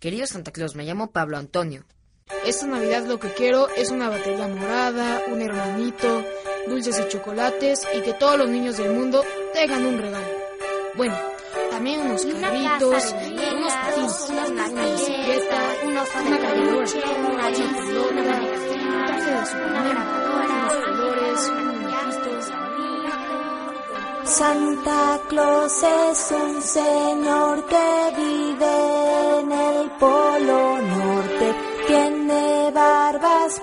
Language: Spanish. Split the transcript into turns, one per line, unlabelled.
Querido Santa Claus, me llamo Pablo Antonio.
Esta Navidad lo que quiero es una batería morada, un hermanito, dulces y chocolates y que todos los niños del mundo tengan un regalo. Bueno, también unos carritos, unos patines, una bicicleta, una cargadora, una pelota, un traje de Superman, unos colores, un muñequito.
Santa Claus es un señor que vive en el Polo Norte. Tiene barbas